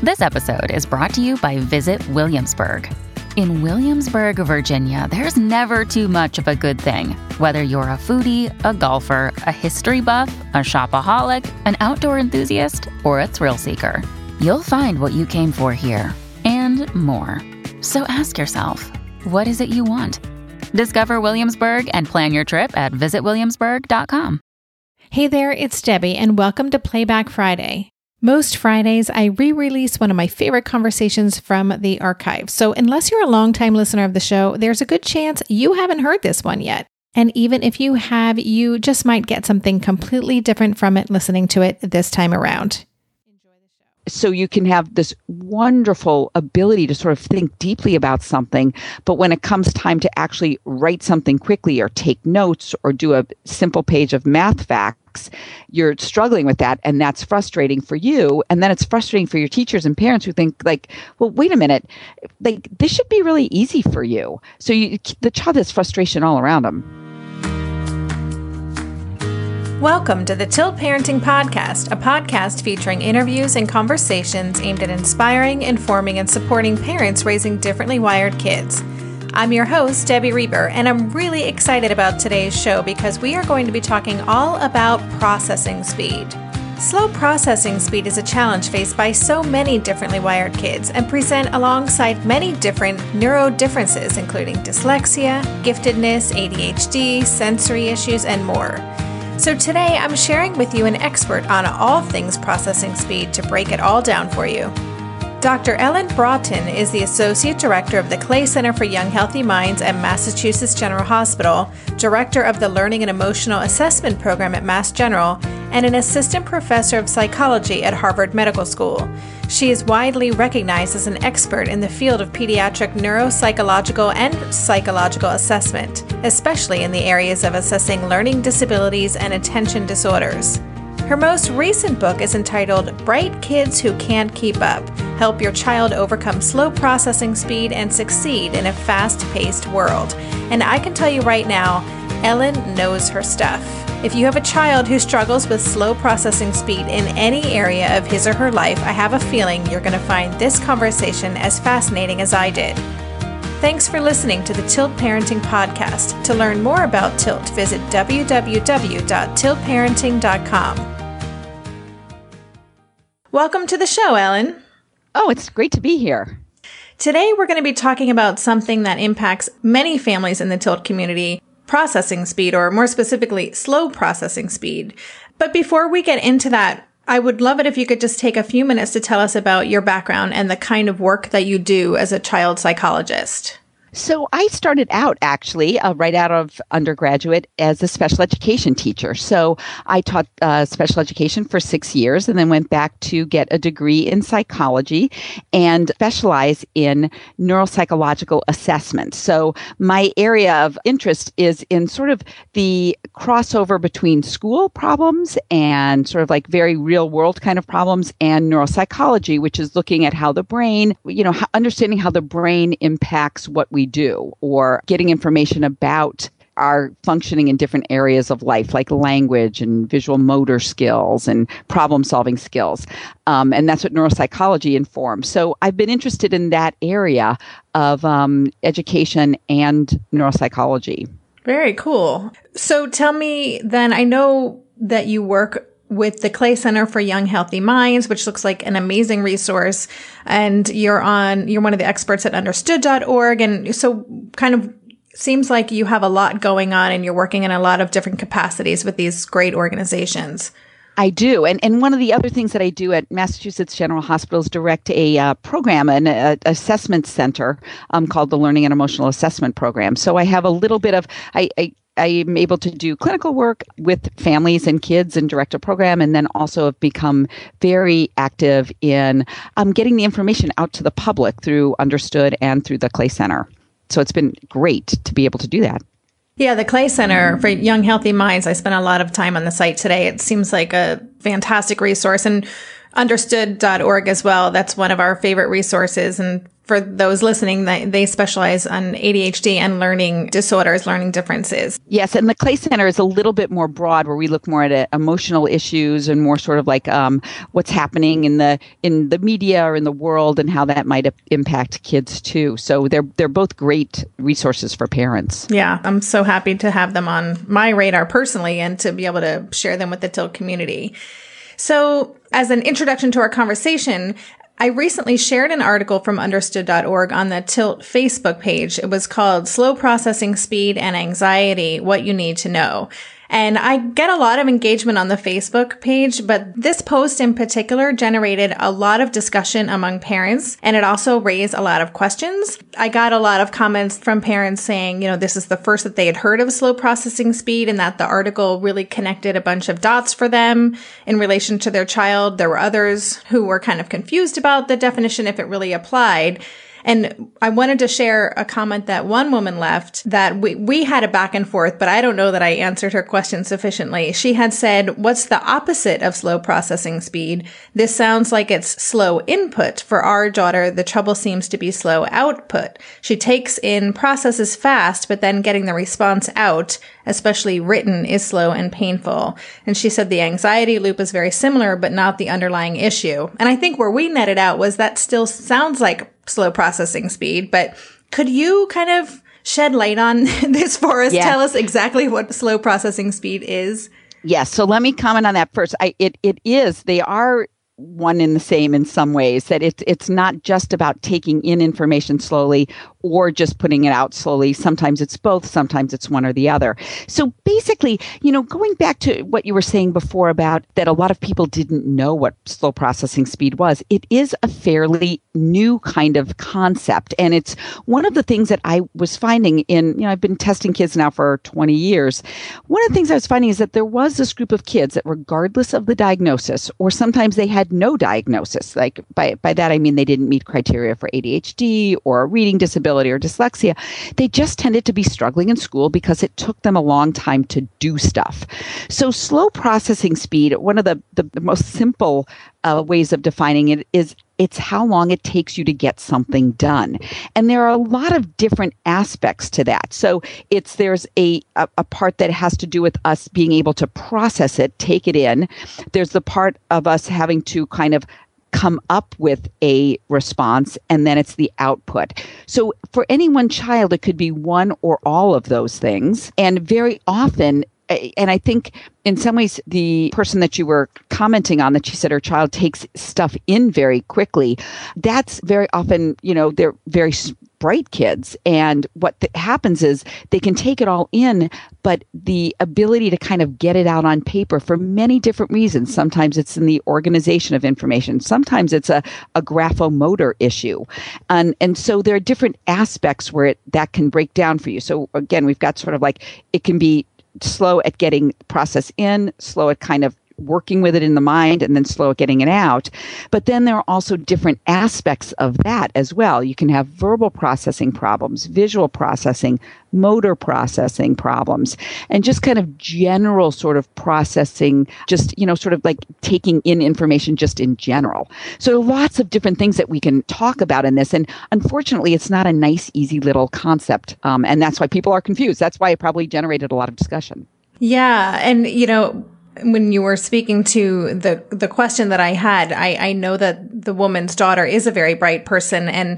This episode is brought to you by Visit Williamsburg. In Williamsburg, Virginia, there's never too much of a good thing. Whether you're a foodie, a golfer, a history buff, a shopaholic, an outdoor enthusiast, or a thrill seeker, you'll find what you came for here and more. So ask yourself, what is it you want? Discover Williamsburg and plan your trip at visitwilliamsburg.com. Hey there, it's Debbie, and welcome to Playback Friday. Most Fridays, I re-release one of my favorite conversations from the archive. So unless you're a longtime listener of the show, there's a good chance you haven't heard this one yet. And even if you have, you just might get something completely different from it listening to it this time around. So you can have this wonderful ability to sort of think deeply about something, but when it comes time to actually write something quickly or take notes or do a simple page of math facts, you're struggling with that, and that's frustrating for you. And then it's frustrating for your teachers and parents who think like, well, wait a minute, like this should be really easy for you. So the child has frustration all around them. Welcome to the Tilt Parenting Podcast, a podcast featuring interviews and conversations aimed at inspiring, informing, and supporting parents raising differently wired kids. I'm your host, Debbie Reber, and I'm really excited about today's show because we are going to be talking all about processing speed. Slow processing speed is a challenge faced by so many differently wired kids and present alongside many different neuro differences, including dyslexia, giftedness, ADHD, sensory issues, and more. So today I'm sharing with you an expert on all things processing speed to break it all down for you. Dr. Ellen Broughton is the Associate Director of the Clay Center for Young Healthy Minds at Massachusetts General Hospital, Director of the Learning and Emotional Assessment Program at Mass General, and an Assistant Professor of Psychology at Harvard Medical School. She is widely recognized as an expert in the field of pediatric neuropsychological and psychological assessment, especially in the areas of assessing learning disabilities and attention disorders. Her most recent book is entitled Bright Kids Who Can't Keep Up: Help Your Child Overcome Slow Processing Speed and Succeed in a Fast-Paced World. And I can tell you right now, Ellen knows her stuff. If you have a child who struggles with slow processing speed in any area of his or her life, I have a feeling you're going to find this conversation as fascinating as I did. Thanks for listening to the Tilt Parenting Podcast. To learn more about Tilt, visit www.tiltparenting.com. Welcome to the show, Ellen. Oh, it's great to be here. Today, we're going to be talking about something that impacts many families in the Tilt community, processing speed, or more specifically, slow processing speed. But before we get into that, I would love it if you could just take a few minutes to tell us about your background and the kind of work that you do as a child psychologist. So I started out actually right out of undergraduate as a special education teacher. So I taught special education for 6 years and then went back to get a degree in psychology and specialize in neuropsychological assessment. So my area of interest is in sort of the crossover between school problems and sort of like very real world kind of problems and neuropsychology, which is looking at how the brain, understanding how the brain impacts what we do, or getting information about our functioning in different areas of life, like language and visual motor skills and problem-solving skills. And that's what neuropsychology informs. So I've been interested in that area of education and neuropsychology. Very cool. So tell me then, I know that you work with the Clay Center for Young Healthy Minds, which looks like an amazing resource. And you're one of the experts at understood.org. And so kind of seems like you have a lot going on and you're working in a lot of different capacities with these great organizations. I do. And one of the other things that I do at Massachusetts General Hospital is direct a program, an assessment center called the Learning and Emotional Assessment Program. So I have a little bit of, I'm able to do clinical work with families and kids and direct a program, and then also have become very active in getting the information out to the public through Understood and through the Clay Center. So it's been great to be able to do that. Yeah, the Clay Center for Young Healthy Minds, I spent a lot of time on the site today. It seems like a fantastic resource. And understood.org as well. That's one of our favorite resources. And for those listening, they specialize on ADHD and learning disorders, learning differences. Yes, and the Clay Center is a little bit more broad, where we look more at emotional issues and more sort of like what's happening in the media or in the world and how that might impact kids too. So they're both great resources for parents. Yeah, I'm so happy to have them on my radar personally and to be able to share them with the Tilt community. So as an introduction to our conversation, I recently shared an article from understood.org on the Tilt Facebook page. It was called Slow Processing Speed and Anxiety, What You Need to Know. And I get a lot of engagement on the Facebook page, but this post in particular generated a lot of discussion among parents, and it also raised a lot of questions. I got a lot of comments from parents saying, this is the first that they had heard of slow processing speed, and that the article really connected a bunch of dots for them in relation to their child. There were others who were kind of confused about the definition, if it really applied. And I wanted to share a comment that one woman left that we had a back and forth, but I don't know that I answered her question sufficiently. She had said, "What's the opposite of slow processing speed? This sounds like it's slow input. For our daughter, the trouble seems to be slow output. She takes in processes fast, but then getting the response out, especially written, is slow and painful." And she said the anxiety loop is very similar, but not the underlying issue. And I think where we netted out was that still sounds like slow processing speed, but could you kind of shed light on this for us? Yes. Tell us exactly what slow processing speed is. Yes. So let me comment on that first. They are one in the same in some ways, that it's not just about taking in information slowly or just putting it out slowly. Sometimes it's both. Sometimes it's one or the other. So basically, going back to what you were saying before about that a lot of people didn't know what slow processing speed was, it is a fairly new kind of concept. And it's one of the things that I was finding I've been testing kids now for 20 years. One of the things I was finding is that there was this group of kids that regardless of the diagnosis, or sometimes they had no diagnosis, like by that I mean they didn't meet criteria for ADHD or a reading disability or dyslexia, they just tended to be struggling in school because it took them a long time to do stuff. So slow processing speed, one of the most simple ways of defining it is it's how long it takes you to get something done. And there are a lot of different aspects to that. So there's a part that has to do with us being able to process it, take it in. There's the part of us having to kind of come up with a response, and then it's the output. So for any one child, it could be one or all of those things. And very often, and I think in some ways, the person that you were commenting on, that she said her child takes stuff in very quickly, that's very often, they're very bright kids. And what happens is they can take it all in, but the ability to kind of get it out on paper for many different reasons. Sometimes it's in the organization of information. Sometimes it's a graphomotor issue. And so there are different aspects where that can break down for you. So again, we've got sort of like, it can be slow at getting process in, slow at kind of working with it in the mind, and then slow at getting it out. But then there are also different aspects of that as well. You can have verbal processing problems, visual processing, motor processing problems, and just kind of general sort of processing, just, sort of like taking in information just in general. So lots of different things that we can talk about in this. And unfortunately, it's not a nice, easy little concept. And that's why people are confused. That's why it probably generated a lot of discussion. Yeah. And, when you were speaking to the question that I had, I know that the woman's daughter is a very bright person. And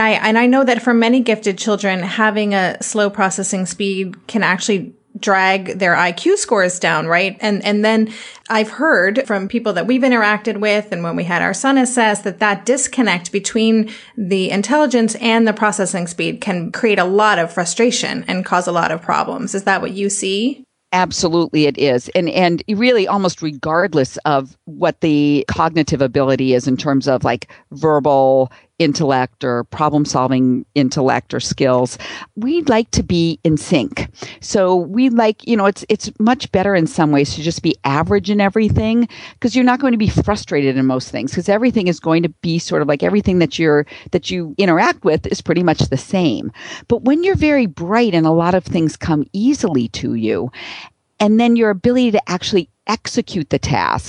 I know that for many gifted children, having a slow processing speed can actually drag their IQ scores down, right? And then I've heard from people that we've interacted with, and when we had our son assessed, that disconnect between the intelligence and the processing speed can create a lot of frustration and cause a lot of problems. Is that what you see? Absolutely, it is. And really almost regardless of what the cognitive ability is in terms of like verbal intellect or problem-solving intellect or skills, we'd like to be in sync. So we like, it's much better in some ways to just be average in everything, because you're not going to be frustrated in most things, because everything is going to be sort of like everything that you interact with is pretty much the same. But when you're very bright and a lot of things come easily to you, and then your ability to actually execute the task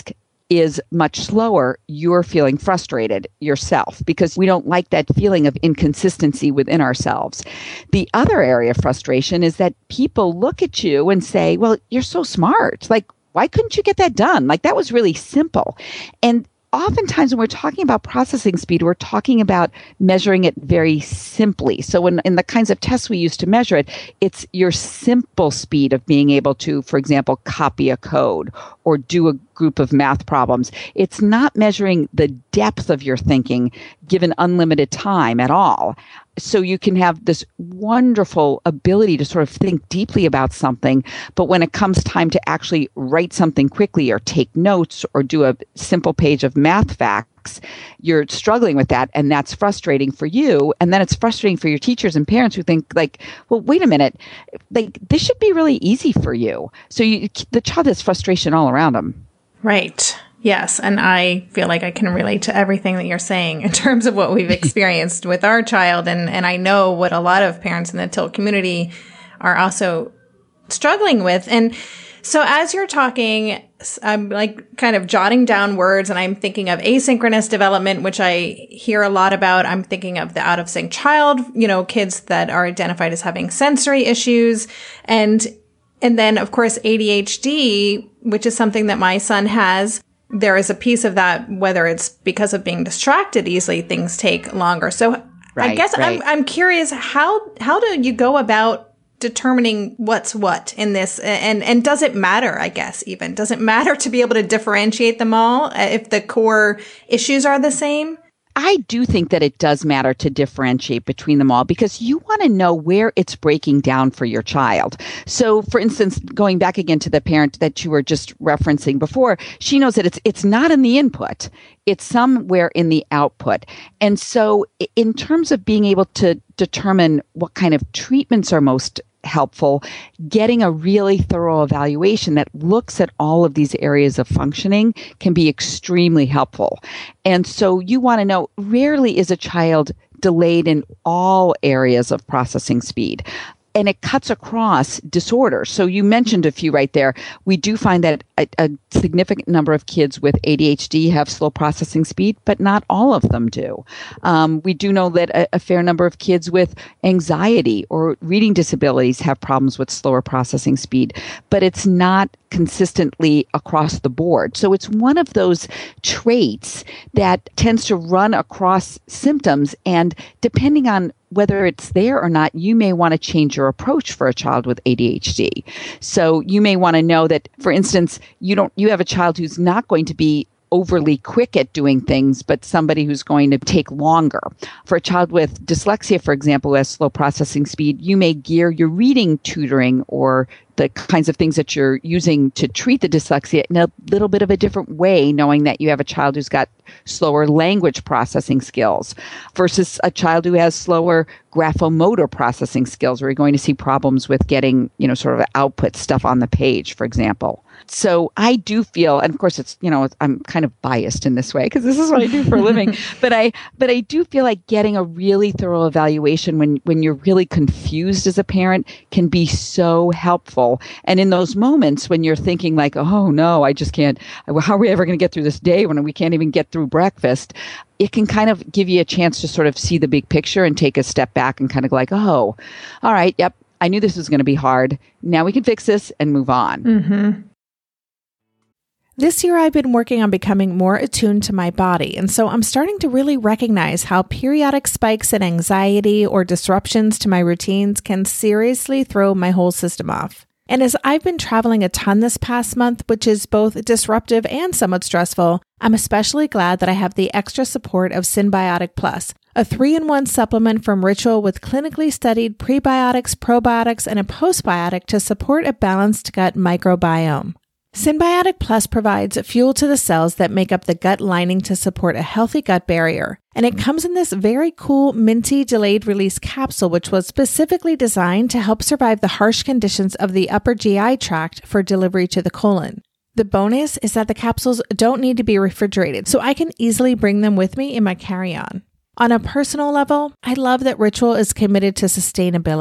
is much slower, you're feeling frustrated yourself because we don't like that feeling of inconsistency within ourselves. The other area of frustration is that people look at you and say, well, you're so smart. Like, why couldn't you get that done? Like, that was really simple. And oftentimes when we're talking about processing speed, we're talking about measuring it very simply. So in the kinds of tests we use to measure it, it's your simple speed of being able to, for example, copy a code or do a group of math problems. It's not measuring the depth of your thinking given unlimited time at all. So you can have this wonderful ability to sort of think deeply about something, but when it comes time to actually write something quickly or take notes or do a simple page of math facts, you're struggling with that, and that's frustrating for you. And then it's frustrating for your teachers and parents who think like, well, wait a minute, like this should be really easy for you. So the child has frustration all around them. Right. Yes. And I feel like I can relate to everything that you're saying in terms of what we've experienced with our child. And I know what a lot of parents in the TILT community are also struggling with. And so as you're talking, I'm like kind of jotting down words, and I'm thinking of asynchronous development, which I hear a lot about. I'm thinking of the out of sync child, kids that are identified as having sensory issues. And then of course, ADHD, which is something that my son has. There is a piece of that, whether it's because of being distracted easily, things take longer. So right, I guess right. I'm curious, how do you go about determining what's what in this? And does it matter, I guess, even? Does it matter to be able to differentiate them all if the core issues are the same? I do think that it does matter to differentiate between them all because you want to know where it's breaking down for your child. So, for instance, going back again to the parent that you were just referencing before, she knows that it's not in the input. It's somewhere in the output. And so in terms of being able to determine what kind of treatments are most helpful, getting a really thorough evaluation that looks at all of these areas of functioning can be extremely helpful. And so you want to know, rarely is a child delayed in all areas of processing speed. And it cuts across disorders. So you mentioned a few right there. We do find that a significant number of kids with ADHD have slow processing speed, but not all of them do. We do know that a fair number of kids with anxiety or reading disabilities have problems with slower processing speed, but it's not consistently across the board. So it's one of those traits that tends to run across symptoms, and depending on whether it's there or not, you may want to change your approach for a child with ADHD. So you may want to know that, for instance, you have a child who's not going to be overly quick at doing things, but somebody who's going to take longer. For a child with dyslexia, for example, who has slow processing speed, you may gear your reading tutoring or the kinds of things that you're using to treat the dyslexia in a little bit of a different way, knowing that you have a child who's got slower language processing skills versus a child who has slower graphomotor processing skills, where you're going to see problems with getting, sort of output stuff on the page, for example. So I do feel, and of course it's, I'm kind of biased in this way because this is what I do for a living, but I do feel like getting a really thorough evaluation when you're really confused as a parent can be so helpful. And in those moments when you're thinking like, oh no, I just can't, how are we ever going to get through this day when we can't even get through breakfast? It can kind of give you a chance to sort of see the big picture and take a step back and kind of like, oh, all right, yep, I knew this was going to be hard. Now we can fix this and move on. Mm-hmm. This year, I've been working on becoming more attuned to my body, and so I'm starting to really recognize how periodic spikes in anxiety or disruptions to my routines can seriously throw my whole system off. And as I've been traveling a ton this past month, which is both disruptive and somewhat stressful, I'm especially glad that I have the extra support of Synbiotic Plus, a 3-in-1 supplement from Ritual with clinically studied prebiotics, probiotics, and a postbiotic to support a balanced gut microbiome. Synbiotic Plus provides fuel to the cells that make up the gut lining to support a healthy gut barrier. And it comes in this very cool minty delayed release capsule, which was specifically designed to help survive the harsh conditions of the upper GI tract for delivery to the colon. The bonus is that the capsules don't need to be refrigerated, so I can easily bring them with me in my carry-on. On a personal level, I love that Ritual is committed to sustainability.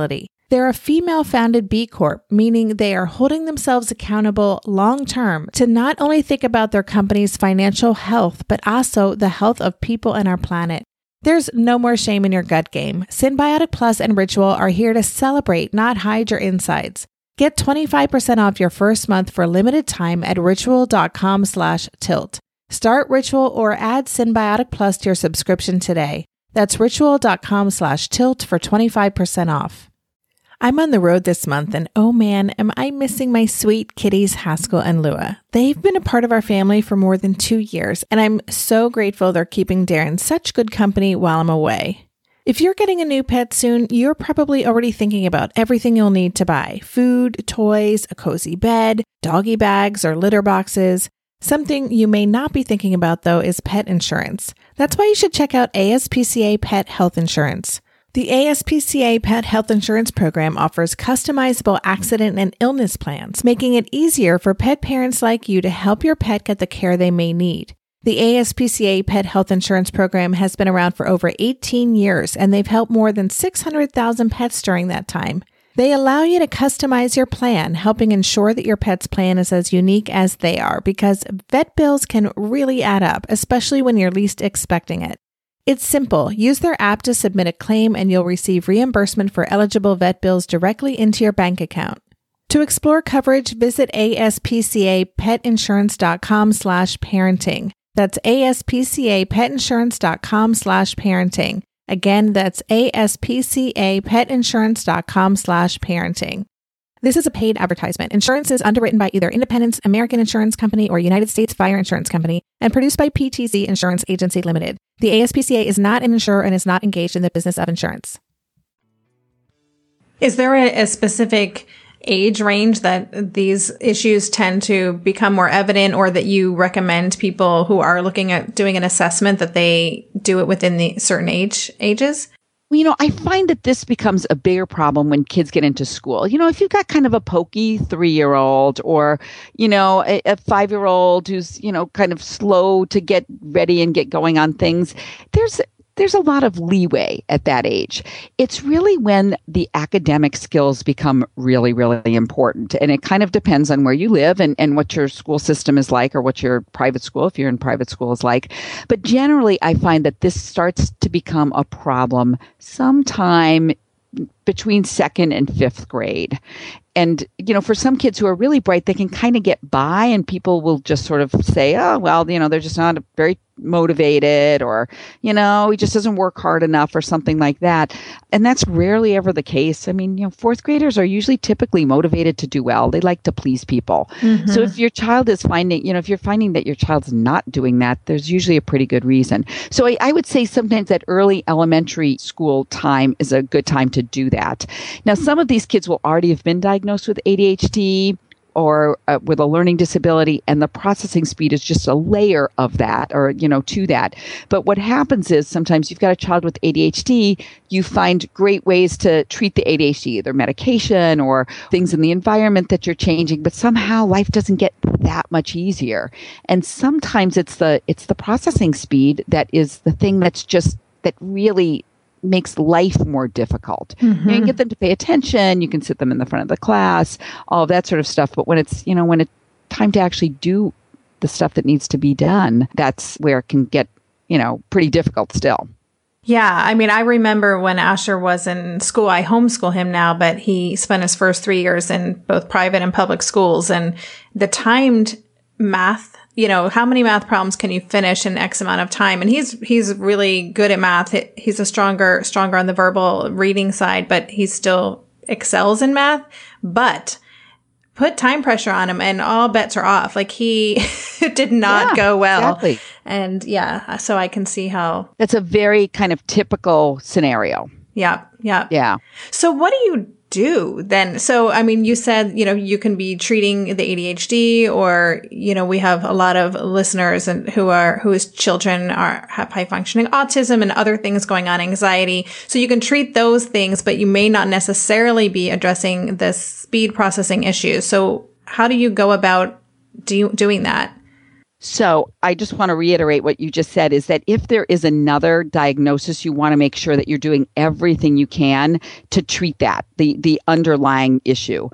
They're a female-founded B Corp, meaning they are holding themselves accountable long-term to not only think about their company's financial health, but also the health of people and our planet. There's no more shame in your gut game. Synbiotic Plus and Ritual are here to celebrate, not hide your insides. Get 25% off your first month for a limited time at ritual.com/tilt. Start Ritual or add Synbiotic Plus to your subscription today. That's ritual.com/tilt for 25% off. I'm on the road this month, and oh man, am I missing my sweet kitties Haskell and Lua. They've been a part of our family for more than 2 years, and I'm so grateful they're keeping Darren such good company while I'm away. If you're getting a new pet soon, you're probably already thinking about everything you'll need to buy: food, toys, a cozy bed, doggy bags, or litter boxes. Something you may not be thinking about, though, is pet insurance. That's why you should check out ASPCA Pet Health Insurance. The ASPCA Pet Health Insurance Program offers customizable accident and illness plans, making it easier for pet parents like you to help your pet get the care they may need. The ASPCA Pet Health Insurance Program has been around for over 18 years, and they've helped more than 600,000 pets during that time. They allow you to customize your plan, helping ensure that your pet's plan is as unique as they are, because vet bills can really add up, especially when you're least expecting it. It's simple. Use their app to submit a claim and you'll receive reimbursement for eligible vet bills directly into your bank account. To explore coverage, visit aspcapetinsurance.com/parenting. That's aspcapetinsurance.com/parenting. Again, that's aspcapetinsurance.com/parenting. This is a paid advertisement. Insurance is underwritten by either Independence American Insurance Company or United States Fire Insurance Company and produced by PTC Insurance Agency Limited. The ASPCA is not an insurer and is not engaged in the business of insurance. Is there a specific age range that these issues tend to become more evident, or that you recommend people who are looking at doing an assessment that they do it within the certain ages? Well, I find that this becomes a bigger problem when kids get into school. If you've got kind of a pokey 3-year-old or, a 5-year-old who's, kind of slow to get ready and get going on things, there's a lot of leeway at that age. It's really when the academic skills become really, really important. And it kind of depends on where you live and what your school system is like, or what your private school, if you're in private school, is like. But generally, I find that this starts to become a problem sometime between 2nd and 5th grade. And, for some kids who are really bright, they can kind of get by, and people will just sort of say, oh, well, they're just not very motivated, or, he just doesn't work hard enough, or something like that. And that's rarely ever the case. I mean, 4th graders are usually typically motivated to do well. They like to please people. Mm-hmm. So if your child is finding, if you're finding that your child's not doing that, there's usually a pretty good reason. So I would say sometimes that early elementary school time is a good time to do that. Now, some of these kids will already have been diagnosed with ADHD or with a learning disability, and the processing speed is just a layer of that, or, to that. But what happens is sometimes you've got a child with ADHD, you find great ways to treat the ADHD, either medication or things in the environment that you're changing, but somehow life doesn't get that much easier. And sometimes it's the processing speed that is the thing that really makes life more difficult. Mm-hmm. You can get them to pay attention, you can sit them in the front of the class, all of that sort of stuff. But when it's, when it's time to actually do the stuff that needs to be done, that's where it can get, pretty difficult still. Yeah. I mean, I remember when Asher was in school, I homeschool him now, but he spent his first 3 years in both private and public schools, and the timed math, how many math problems can you finish in X amount of time? And he's really good at math. He's a stronger on the verbal reading side, but he still excels in math. But put time pressure on him and all bets are off. Like, he did not go well. Exactly. And so I can see how. That's a very kind of typical scenario. Yeah. Yeah. So what do you do then? So, I mean, you said, you can be treating the ADHD, or, we have a lot of listeners whose children have high functioning autism and other things going on, anxiety. So you can treat those things, but you may not necessarily be addressing the speed processing issues. So how do you go about doing that? So I just want to reiterate what you just said is that if there is another diagnosis, you want to make sure that you're doing everything you can to treat that, the underlying issue.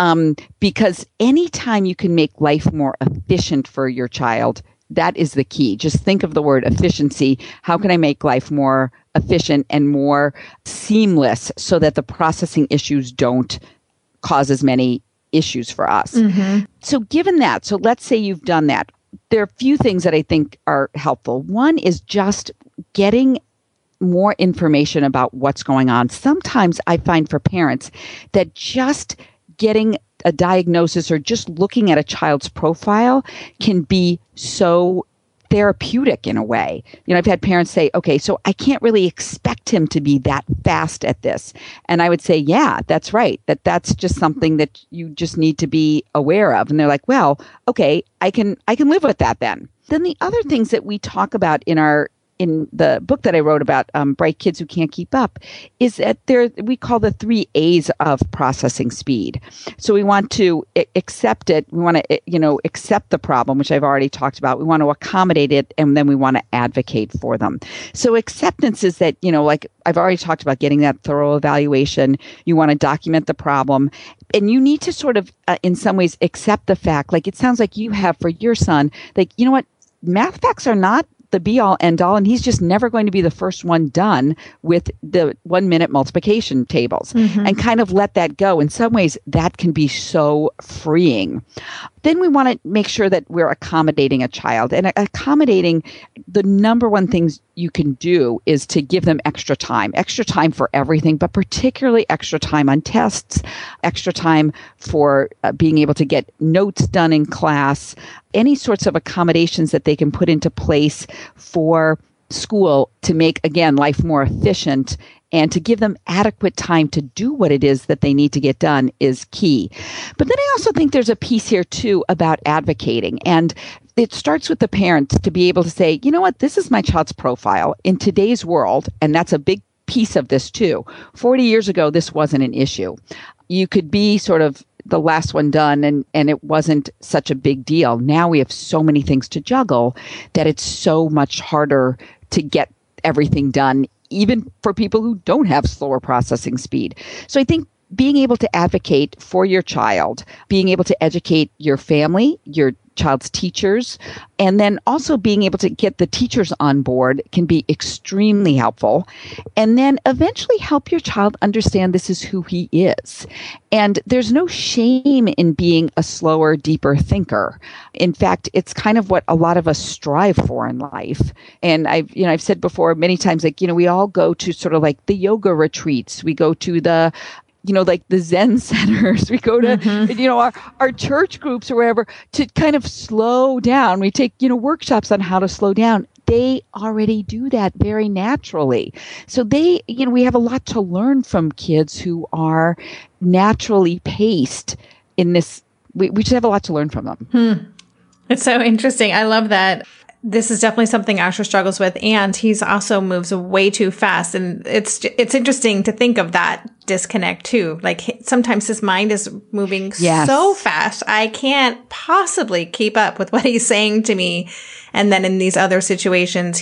Because anytime you can make life more efficient for your child, that is the key. Just think of the word efficiency. How can I make life more efficient and more seamless so that the processing issues don't cause as many issues for us? Mm-hmm. So given that, so let's say you've done that. There are a few things that I think are helpful. One is just getting more information about what's going on. Sometimes I find for parents that just getting a diagnosis or just looking at a child's profile can be so therapeutic in a way. I've had parents say, okay, so I can't really expect him to be that fast at this. And I would say, yeah, that's right. That's just something that you just need to be aware of. And they're like, well, okay, I can live with that then. Then the other things that we talk about in the book that I wrote about bright kids who can't keep up is that we call the 3 A's of processing speed. So we want to accept it. We want to, accept the problem, which I've already talked about. We want to accommodate it, and then we want to advocate for them. So acceptance is that, like I've already talked about, getting that thorough evaluation. You want to document the problem. And you need to sort of, in some ways, accept the fact, like it sounds like you have for your son, like, you know what, math facts are not the be all end all, and he's just never going to be the first one done with the 1 minute multiplication tables, and kind of let that go. In some ways, that can be so freeing. Then we want to make sure that we're accommodating a child, and accommodating, the number one things you can do is to give them extra time for everything, but particularly extra time on tests, extra time for being able to get notes done in class, any sorts of accommodations that they can put into place for school to make, again, life more efficient, and to give them adequate time to do what it is that they need to get done is key. But then I also think there's a piece here too about advocating. And it starts with the parents to be able to say, you know what, this is my child's profile in today's world. And that's a big piece of this too. 40 years ago, this wasn't an issue. You could be sort of the last one done and it wasn't such a big deal. Now we have so many things to juggle that it's so much harder to get everything done, even for people who don't have slower processing speed. So I think being able to advocate for your child, being able to educate your family, your child's teachers, and then also being able to get the teachers on board can be extremely helpful. And then eventually help your child understand this is who he is. And there's no shame in being a slower, deeper thinker. In fact, it's kind of what a lot of us strive for in life. And I've said before many times, like, we all go to sort of like the yoga retreats. We go to the like the Zen centers, we go to, our church groups or wherever to kind of slow down. We take, workshops on how to slow down. They already do that very naturally. So we have a lot to learn from kids who are naturally paced in this. We just have a lot to learn from them. It's so interesting. I love that. This is definitely something Asher struggles with, and he's also moves way too fast. And it's interesting to think of that disconnect too. Like sometimes his mind is moving so fast, I can't possibly keep up with what he's saying to me. And then in these other situations,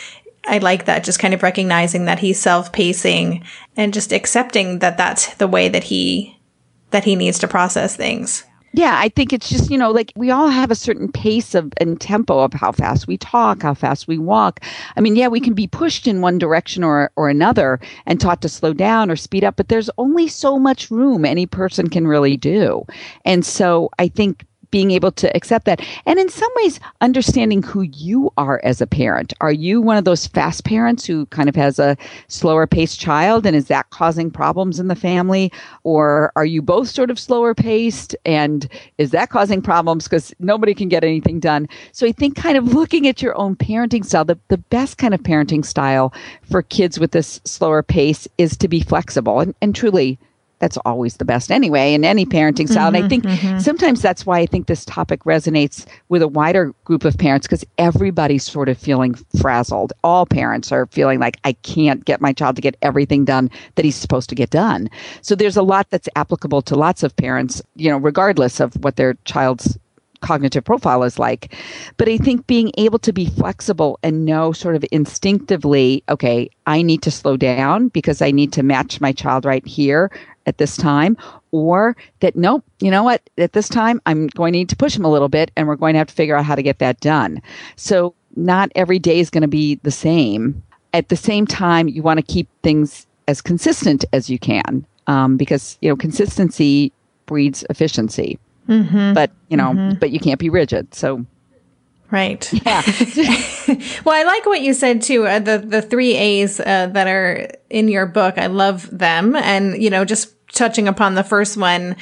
I like that, just kind of recognizing that he's self-pacing and just accepting that that's the way that he needs to process things. Yeah, I think it's just, like we all have a certain pace and tempo of how fast we talk, how fast we walk. I mean, yeah, we can be pushed in one direction or another and taught to slow down or speed up, but there's only so much room any person can really do. And so I think being able to accept that. And in some ways, understanding who you are as a parent. Are you one of those fast parents who kind of has a slower paced child? And is that causing problems in the family? Or are you both sort of slower paced? And is that causing problems because nobody can get anything done? So I think kind of looking at your own parenting style, the best kind of parenting style for kids with this slower pace is to be flexible and truly, that's always the best anyway in any parenting style. And I think sometimes that's why I think this topic resonates with a wider group of parents, because everybody's sort of feeling frazzled. All parents are feeling like, I can't get my child to get everything done that he's supposed to get done. So there's a lot that's applicable to lots of parents, regardless of what their child's cognitive profile is like. But I think being able to be flexible and know sort of instinctively, okay, I need to slow down because I need to match my child right here at this time, or that, nope, you know what, at this time, I'm going to need to push him a little bit and we're going to have to figure out how to get that done. So not every day is going to be the same. At the same time, you want to keep things as consistent as you can, because, consistency breeds efficiency. Mm-hmm. But, but you can't be rigid. So. Right. Yeah. Well, I like what you said too. The 3 A's that are in your book. I love them. And, just touching upon the first one,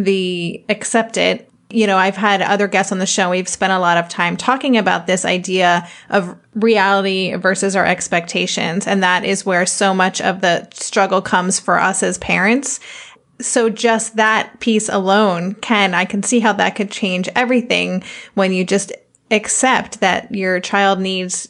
the accept it. I've had other guests on the show. We've spent a lot of time talking about this idea of reality versus our expectations. And that is where so much of the struggle comes for us as parents. So just that piece alone I can see how that could change everything when you just accept that your child needs,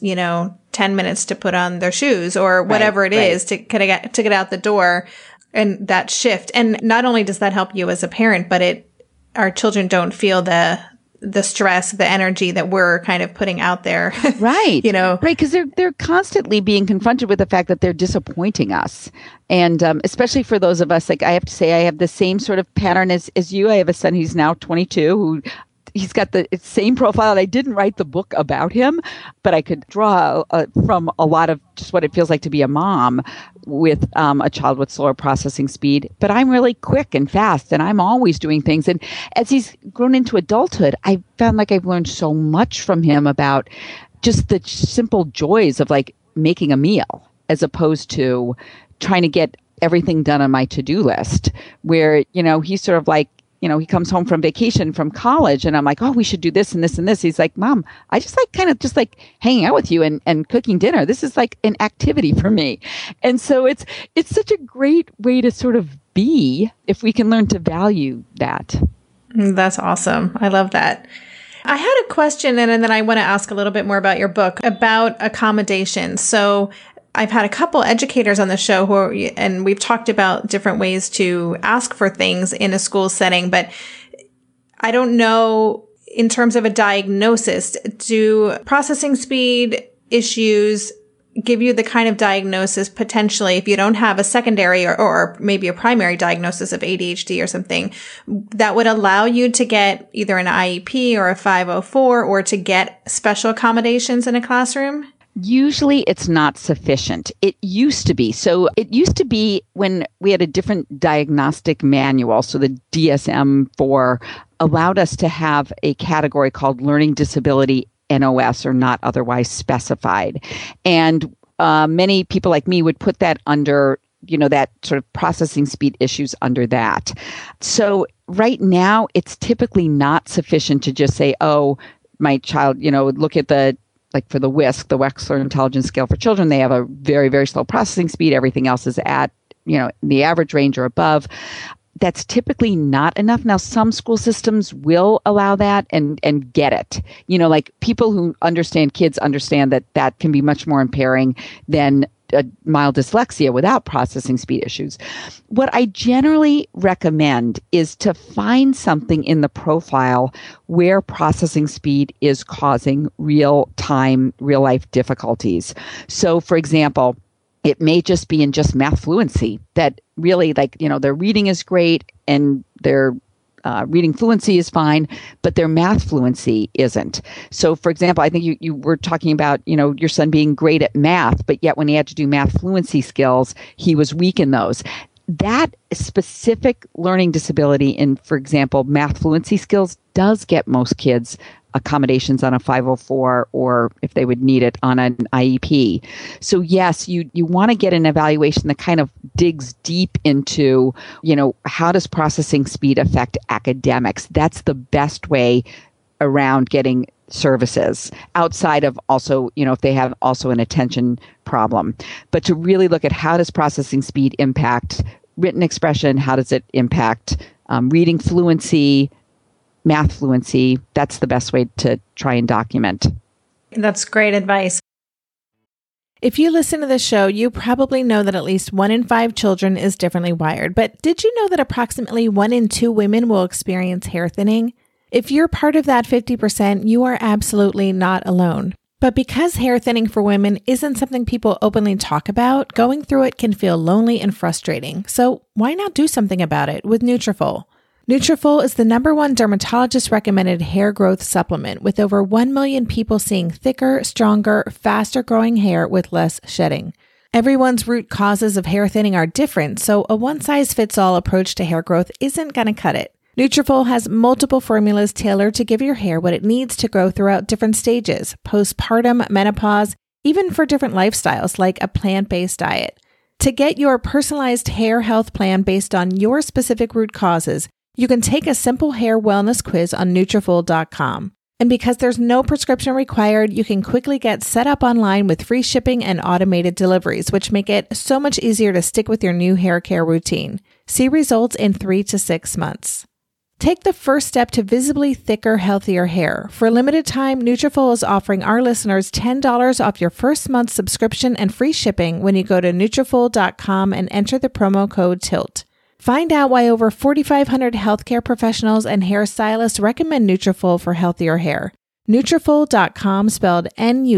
10 minutes to put on their shoes or whatever it is to get out the door, and that shift. And not only does that help you as a parent, but our children don't feel the stress, the energy that we're kind of putting out there. Right. Right. Because they're constantly being confronted with the fact that they're disappointing us. And especially for those of us, like I have to say, I have the same sort of pattern as you. I have a son who's now 22 who he's got the same profile. I didn't write the book about him, but I could draw from a lot of just what it feels like to be a mom with a child with slower processing speed. But I'm really quick and fast, and I'm always doing things. And as he's grown into adulthood, I found like I've learned so much from him about just the simple joys of like making a meal as opposed to trying to get everything done on my to-do list, where, he's sort of like, he comes home from vacation from college and I'm like, oh, we should do this and this and this. He's like, Mom, I just like kind of just like hanging out with you and cooking dinner. This is like an activity for me. And so it's such a great way to sort of be if we can learn to value that. That's awesome. I love that. I had a question and then I want to ask a little bit more about your book about accommodations. So I've had a couple educators on the show and we've talked about different ways to ask for things in a school setting, but I don't know in terms of a diagnosis, do processing speed issues give you the kind of diagnosis potentially if you don't have a secondary or maybe a primary diagnosis of ADHD or something that would allow you to get either an IEP or a 504 or to get special accommodations in a classroom? Usually it's not sufficient. It used to be. So it used to be when we had a different diagnostic manual. So the DSM-4 allowed us to have a category called learning disability NOS or not otherwise specified. And many people like me would put that under, that sort of processing speed issues under that. So right now it's typically not sufficient to just say, oh, my child, look at like for the WISC, the Wechsler Intelligence Scale for Children, they have a very, very slow processing speed. Everything else is at, the average range or above. That's typically not enough. Now, some school systems will allow that and get it. Like people who understand kids understand that can be much more impairing than a mild dyslexia without processing speed issues. What I generally recommend is to find something in the profile where processing speed is causing real-time, real-life difficulties. So, for example, it may just be in just math fluency that really their reading is great and their reading fluency is fine, but their math fluency isn't. So, for example, I think you were talking about, your son being great at math, but yet when he had to do math fluency skills, he was weak in those. That specific learning disability in, for example, math fluency skills does get most kids accommodations on a 504 or if they would need it on an IEP. So yes, you want to get an evaluation that kind of digs deep into, how does processing speed affect academics? That's the best way around getting services outside of also, if they have also an attention problem. But to really look at how does processing speed impact written expression? How does it impact reading fluency, math fluency? That's the best way to try and document. That's great advice. If you listen to the show, you probably know that at least 1 in 5 children is differently wired. But did you know that approximately 1 in 2 women will experience hair thinning? If you're part of that 50%, you are absolutely not alone. But because hair thinning for women isn't something people openly talk about, going through it can feel lonely and frustrating. So why not do something about it with Nutrafol? Nutrafol is the #1 dermatologist-recommended hair growth supplement, with over 1 million people seeing thicker, stronger, faster-growing hair with less shedding. Everyone's root causes of hair thinning are different, so a one-size-fits-all approach to hair growth isn't going to cut it. Nutrafol has multiple formulas tailored to give your hair what it needs to grow throughout different stages, postpartum, menopause, even for different lifestyles like a plant-based diet. To get your personalized hair health plan based on your specific root causes, you can take a simple hair wellness quiz on Nutrafol.com. And because there's no prescription required, you can quickly get set up online with free shipping and automated deliveries, which make it so much easier to stick with your new hair care routine. See results in 3 to 6 months. Take the first step to visibly thicker, healthier hair. For a limited time, Nutrafol is offering our listeners $10 off your first month subscription and free shipping when you go to Nutrafol.com and enter the promo code TILT. Find out why over 4,500 healthcare professionals and hairstylists recommend Nutrafol for healthier hair. Nutrafol.com, spelled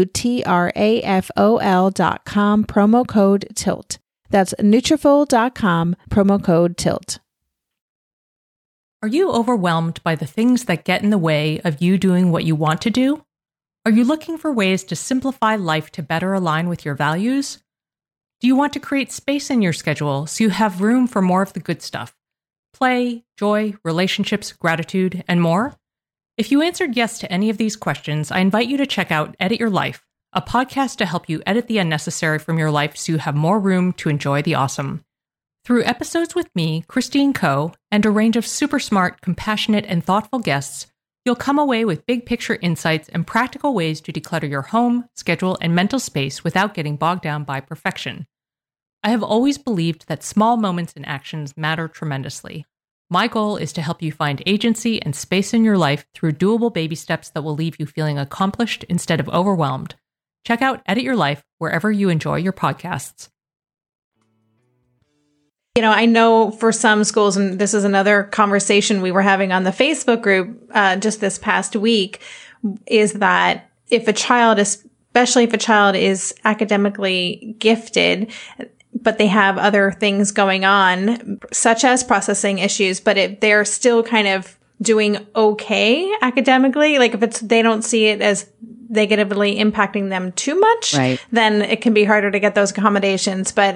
Nutrafol.com, promo code TILT. That's Nutrafol.com, promo code TILT. Are you overwhelmed by the things that get in the way of you doing what you want to do? Are you looking for ways to simplify life to better align with your values? Do you want to create space in your schedule so you have room for more of the good stuff? Play, joy, relationships, gratitude, and more? If you answered yes to any of these questions, I invite you to check out Edit Your Life, a podcast to help you edit the unnecessary from your life so you have more room to enjoy the awesome. Through episodes with me, Christine Coe, and a range of super smart, compassionate, and thoughtful guests, you'll come away with big picture insights and practical ways to declutter your home, schedule, and mental space without getting bogged down by perfection. I have always believed that small moments and actions matter tremendously. My goal is to help you find agency and space in your life through doable baby steps that will leave you feeling accomplished instead of overwhelmed. Check out Edit Your Life wherever you enjoy your podcasts. You know, I know for some schools, and this is another conversation we were having on the Facebook group just this past week, is that if a child, especially if a child is academically gifted, but they have other things going on, such as processing issues, but if they're still kind of doing okay academically, like if they don't see it as negatively impacting them too much, right, then it can be harder to get those accommodations. But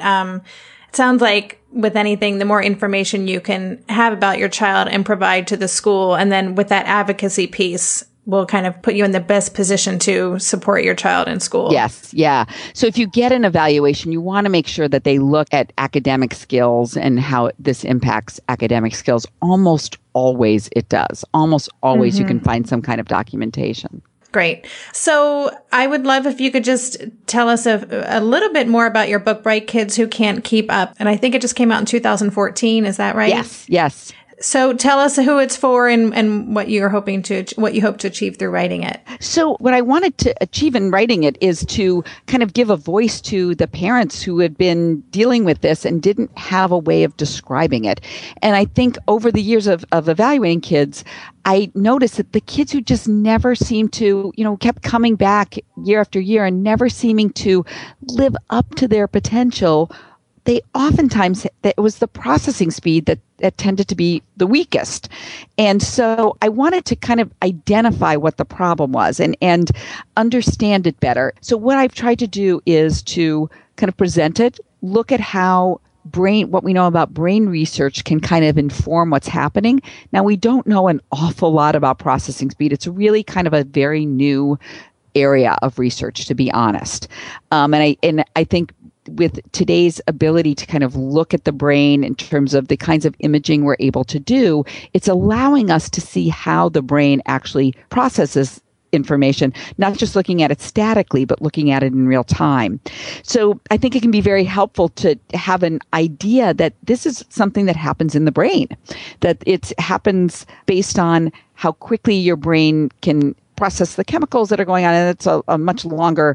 it sounds like with anything, the more information you can have about your child and provide to the school, and then with that advocacy piece, will kind of put you in the best position to support your child in school. Yes. Yeah. So if you get an evaluation, you want to make sure that they look at academic skills and how this impacts academic skills. Almost always it does. Almost always you can find some kind of documentation. Great. So I would love if you could just tell us a little bit more about your book, Bright Kids Who Can't Keep Up. And I think it just came out in 2014. Is that right? Yes. Yes. So tell us who it's for and what you hope to achieve through writing it. So what I wanted to achieve in writing it is to kind of give a voice to the parents who had been dealing with this and didn't have a way of describing it. And I think over the years of evaluating kids, I noticed that the kids who just never seemed to, kept coming back year after year and never seeming to live up to their potential, they oftentimes, it was the processing speed that tended to be the weakest. And so I wanted to kind of identify what the problem was and understand it better. So what I've tried to do is to kind of present it, look at how what we know about brain research can kind of inform what's happening. Now, we don't know an awful lot about processing speed. It's really kind of a very new area of research, to be honest. And I think with today's ability to kind of look at the brain in terms of the kinds of imaging we're able to do, it's allowing us to see how the brain actually processes information, not just looking at it statically, but looking at it in real time. So I think it can be very helpful to have an idea that this is something that happens in the brain, that it happens based on how quickly your brain can process the chemicals that are going on. And it's a much longer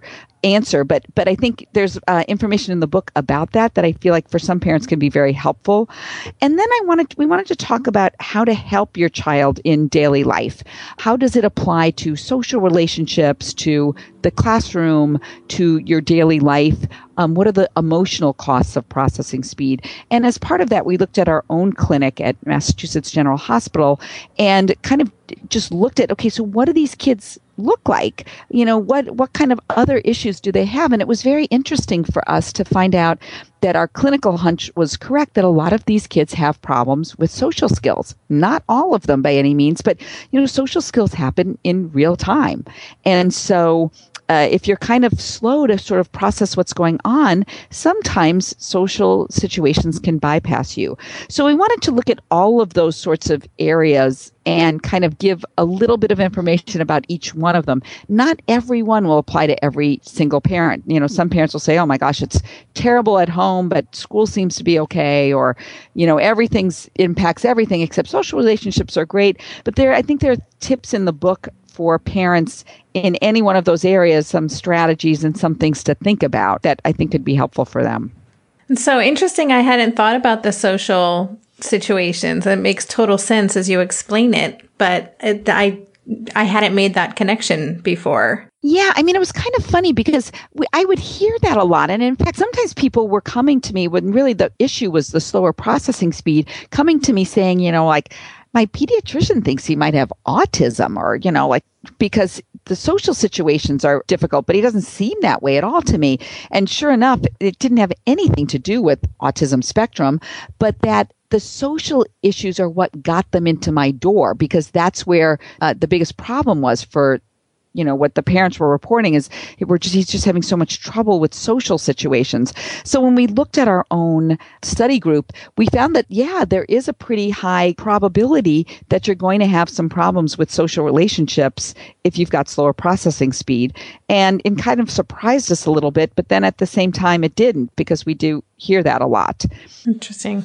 answer, but I think there's information in the book about that I feel like for some parents can be very helpful. And then we wanted to talk about how to help your child in daily life. How does it apply to social relationships, to the classroom, to your daily life? What are the emotional costs of processing speed? And as part of that, we looked at our own clinic at Massachusetts General Hospital and kind of just looked at, okay, so what do these kids look like? What kind of other issues do they have? And it was very interesting for us to find out that our clinical hunch was correct, that a lot of these kids have problems with social skills. Not all of them by any means, but, social skills happen in real time. And so if you're kind of slow to sort of process what's going on, sometimes social situations can bypass you. So we wanted to look at all of those sorts of areas and kind of give a little bit of information about each one of them. Not everyone will apply to every single parent. Some parents will say, oh my gosh, it's terrible at home, but school seems to be okay. Or, everything's impacts everything except social relationships are great. But I think there are tips in the book for parents in any one of those areas, some strategies and some things to think about that I think could be helpful for them. It's so interesting. I hadn't thought about the social situations. It makes total sense as you explain it, but I hadn't made that connection before. Yeah, it was kind of funny because I would hear that a lot. And in fact, sometimes people were coming to me when really the issue was the slower processing speed, coming to me saying, like, my pediatrician thinks he might have autism or, because the social situations are difficult, but he doesn't seem that way at all to me. And sure enough, it didn't have anything to do with autism spectrum, but that the social issues are what got them into my door, because that's where the biggest problem was for what the parents were reporting is he's just having so much trouble with social situations. So when we looked at our own study group, we found that, there is a pretty high probability that you're going to have some problems with social relationships if you've got slower processing speed. And it kind of surprised us a little bit, but then at the same time it didn't, because we do hear that a lot. Interesting.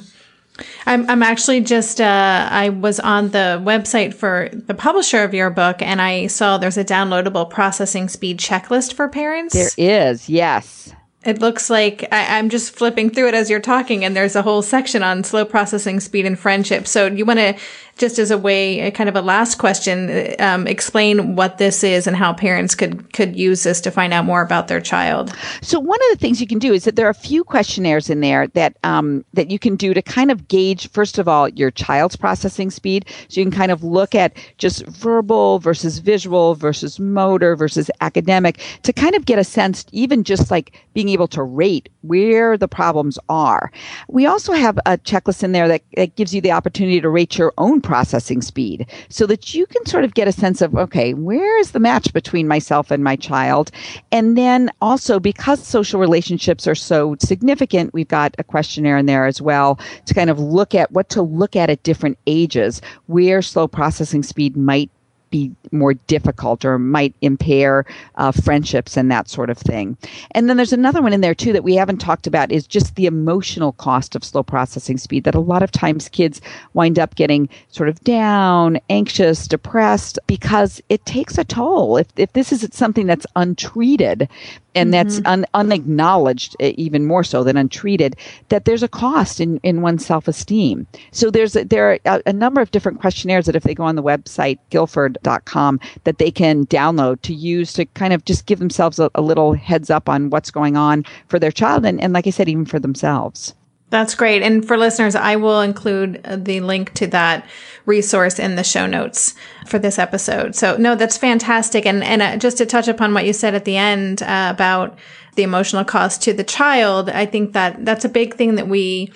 I'm actually just, I was on the website for the publisher of your book, and I saw there's a downloadable processing speed checklist for parents. There is, yes. It looks like I'm just flipping through it as you're talking, and there's a whole section on slow processing speed and friendship. So you want to, just as a way, kind of a last question, explain what this is and how parents could use this to find out more about their child. So one of the things you can do is that there are a few questionnaires in there that that you can do to kind of gauge, first of all, your child's processing speed. So you can kind of look at just verbal versus visual versus motor versus academic to kind of get a sense, even just like being able to rate where the problems are. We also have a checklist in there that gives you the opportunity to rate your own processing speed so that you can sort of get a sense of, okay, where is the match between myself and my child? And then also, because social relationships are so significant, we've got a questionnaire in there as well to kind of look at what to look at different ages, where slow processing speed might be more difficult or might impair friendships and that sort of thing. And then there's another one in there too that we haven't talked about, is just the emotional cost of slow processing speed, that a lot of times kids wind up getting sort of down, anxious, depressed, because it takes a toll. If this is something that's untreated, and that's unacknowledged, even more so than untreated, that there's a cost in one's self-esteem. So there are a number of different questionnaires that if they go on the website, Guilford.com, that they can download to use to kind of just give themselves a little heads up on what's going on for their child and like I said, even for themselves. That's great. And for listeners, I will include the link to that resource in the show notes for this episode. So no, that's fantastic. And just to touch upon what you said at the end about the emotional cost to the child, I think that that's a big thing that we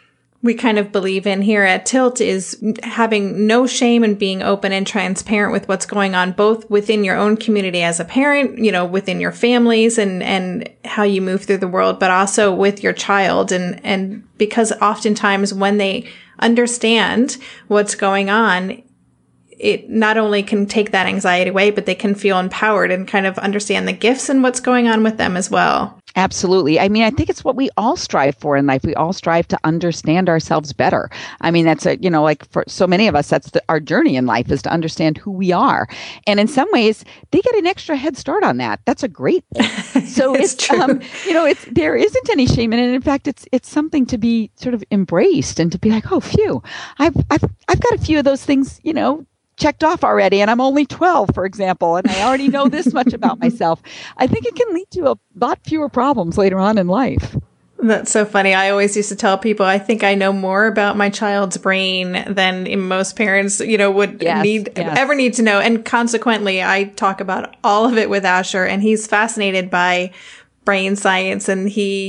kind of believe in here at Tilt, is having no shame and being open and transparent with what's going on, both within your own community as a parent, within your families and how you move through the world, but also with your child. And because oftentimes when they understand what's going on, it not only can take that anxiety away, but they can feel empowered and kind of understand the gifts and what's going on with them as well. Absolutely. I mean, I think it's what we all strive for in life. We all strive to understand ourselves better. I mean, that's like for so many of us, that's our journey in life, is to understand who we are. And in some ways, they get an extra head start on that. That's a great thing. So it's true. There isn't any shame in it. In fact, it's something to be sort of embraced and to be like, oh, phew, I've got a few of those things, checked off already, and I'm only 12, for example, and I already know this much about myself. I think it can lead to a lot fewer problems later on in life. That's so funny. I always used to tell people, I think I know more about my child's brain than most parents, would ever need to know. And consequently, I talk about all of it with Asher, and he's fascinated by brain science. And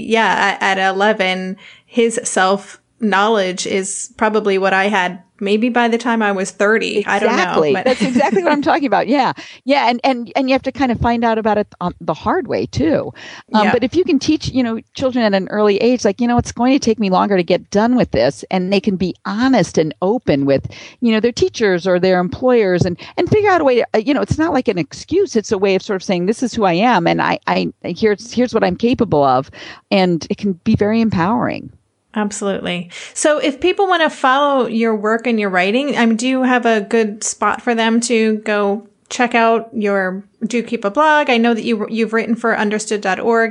at 11, his self-knowledge is probably what I had maybe by the time I was 30. Exactly. I don't know. But that's exactly what I'm talking about. Yeah. Yeah. And you have to kind of find out about it the hard way too. But if you can teach, children at an early age, like, it's going to take me longer to get done with this, and they can be honest and open with, their teachers or their employers and figure out a way to, it's not like an excuse. It's a way of sort of saying, this is who I am. And here's what I'm capable of. And it can be very empowering. Absolutely. So if people want to follow your work and your writing, do you have a good spot for them to go check out do you keep a blog? I know that you've written for understood.org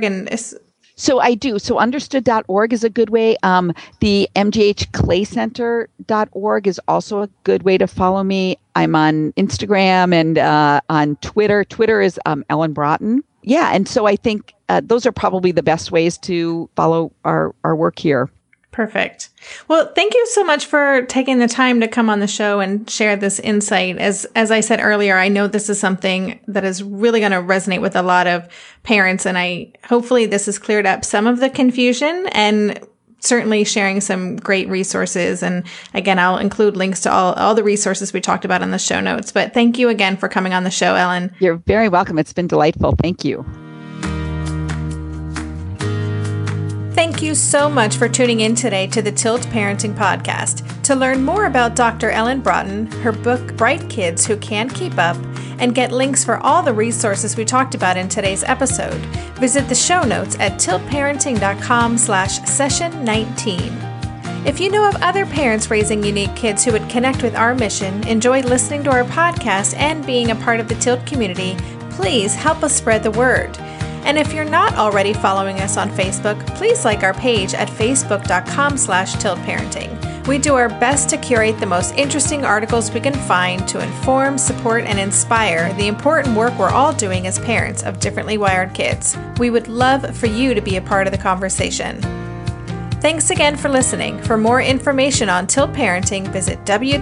So I do. So understood.org is a good way. The mghclaycenter.org is also a good way to follow me. I'm on Instagram and on Twitter. Twitter is Ellen Broughton. Yeah. And so I think those are probably the best ways to follow our work here. Perfect. Well, thank you so much for taking the time to come on the show and share this insight. As I said earlier, I know this is something that is really going to resonate with a lot of parents, and hopefully this has cleared up some of the confusion and certainly sharing some great resources. And again, I'll include links to all the resources we talked about in the show notes. But thank you again for coming on the show, Ellen. You're very welcome. It's been delightful. Thank you. Thank you so much for tuning in today to the Tilt Parenting Podcast. To learn more about Dr. Ellen Broughton, her book, Bright Kids Who Can't Keep Up, and get links for all the resources we talked about in today's episode, visit the show notes at tiltparenting.com/session19. If you know of other parents raising unique kids who would connect with our mission, enjoy listening to our podcast, and being a part of the Tilt community, please help us spread the word. And if you're not already following us on Facebook, please like our page at facebook.com/tiltparenting. We do our best to curate the most interesting articles we can find to inform, support, and inspire the important work we're all doing as parents of differently wired kids. We would love for you to be a part of the conversation. Thanks again for listening. For more information on Tilt Parenting, visit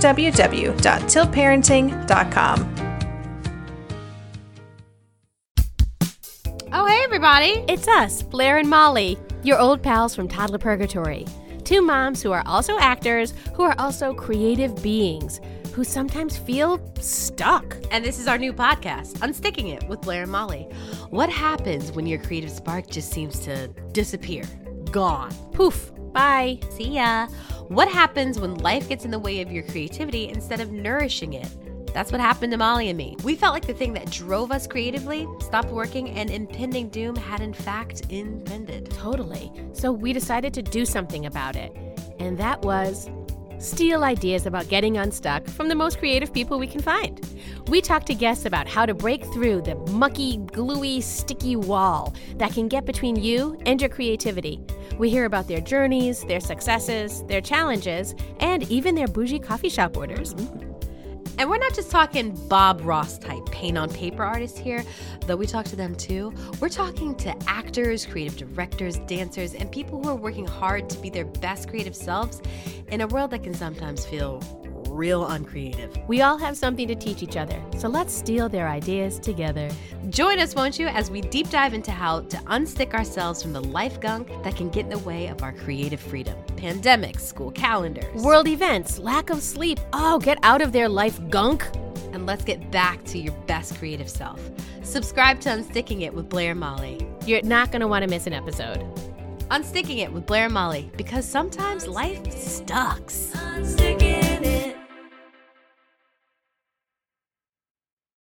www.tiltparenting.com. Oh, hey, everybody. It's us, Blair and Molly, your old pals from Toddler Purgatory. Two moms who are also actors, who are also creative beings, who sometimes feel stuck. And this is our new podcast, Unsticking It with Blair and Molly. What happens when your creative spark just seems to disappear? Gone. Poof. Bye. See ya. What happens when life gets in the way of your creativity instead of nourishing it? That's what happened to Molly and me. We felt like the thing that drove us creatively stopped working, and impending doom had in fact impended. Totally. So we decided to do something about it. And that was steal ideas about getting unstuck from the most creative people we can find. We talked to guests about how to break through the mucky, gluey, sticky wall that can get between you and your creativity. We hear about their journeys, their successes, their challenges, and even their bougie coffee shop orders. And we're not just talking Bob Ross type paint on paper artists here, though we talk to them too. We're talking to actors, creative directors, dancers, and people who are working hard to be their best creative selves in a world that can sometimes feel real uncreative. We all have something to teach each other, so let's steal their ideas together. Join us, won't you, as we deep dive into how to unstick ourselves from the life gunk that can get in the way of our creative freedom. Pandemics, school calendars, world events, lack of sleep. Oh, get out of their life gunk. And let's get back to your best creative self. Subscribe to Unsticking It with Blair and Molly. You're not going to want to miss an episode. Unsticking It with Blair and Molly, because sometimes life sucks.